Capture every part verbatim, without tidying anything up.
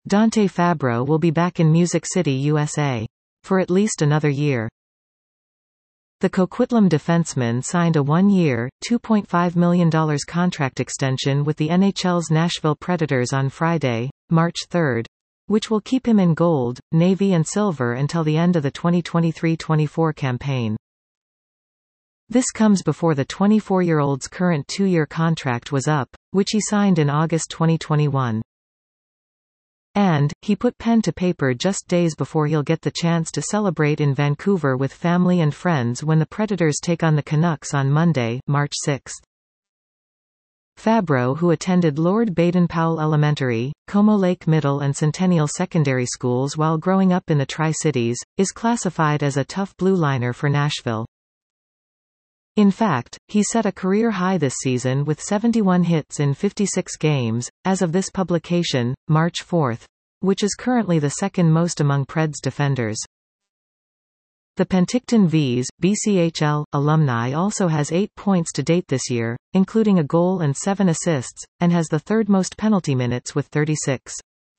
Dante Fabro will be back in Music City, U S A. For at least another year. The Coquitlam defenseman signed a one-year, two point five million dollars contract extension with the N H L's Nashville Predators on Friday, March third, which will keep him in gold, navy and silver until the end of the twenty twenty-three twenty-four campaign. This comes before the twenty-four-year-old's current two-year contract was up, which he signed in August twenty twenty-one. And, he put pen to paper just days before he'll get the chance to celebrate in Vancouver with family and friends when the Predators take on the Canucks on Monday, March sixth. Fabro, who attended Lord Baden-Powell Elementary, Como Lake Middle and Centennial Secondary Schools while growing up in the Tri-Cities, is classified as a tough blue liner for Nashville. In fact, he set a career high this season with seventy-one hits in fifty-six games, as of this publication, March fourth, which is currently the second most among Preds defenders. The Penticton Vees, B C H L, alumni also has eight points to date this year, including a goal and seven assists, and has the third most penalty minutes with thirty-six.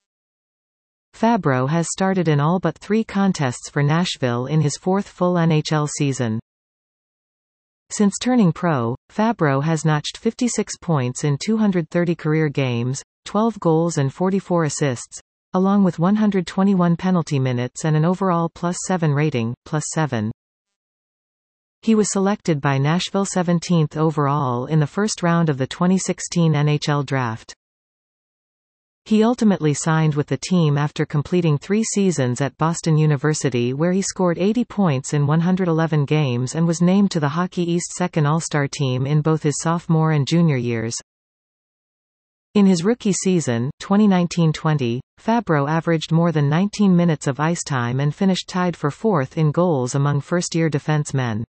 Fabro has started in all but three contests for Nashville in his fourth full N H L season. Since turning pro, Fabro has notched fifty-six points in two hundred thirty career games, twelve goals and forty-four assists, along with one hundred twenty-one penalty minutes and an overall plus seven rating, plus seven. He was selected by Nashville seventeenth overall in the first round of the twenty sixteen N H L draft. He ultimately signed with the team after completing three seasons at Boston University where he scored eighty points in one hundred eleven games and was named to the Hockey East second All-Star team in both his sophomore and junior years. In his rookie season, twenty nineteen twenty, Fabro averaged more than nineteen minutes of ice time and finished tied for fourth in goals among first-year defensemen.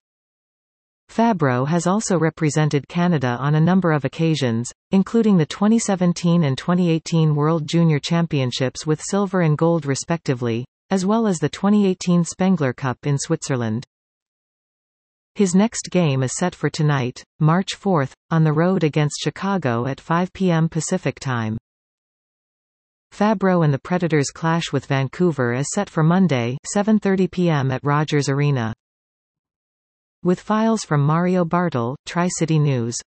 Fabro has also represented Canada on a number of occasions, including the twenty seventeen and twenty eighteen World Junior Championships with silver and gold respectively, as well as the twenty eighteen Spengler Cup in Switzerland. His next game is set for tonight, March fourth, on the road against Chicago at five p m Pacific Time. Fabro and the Predators' clash with Vancouver is set for Monday, seven thirty p m at Rogers Arena. With files from Mario Bartle, Tri-City News.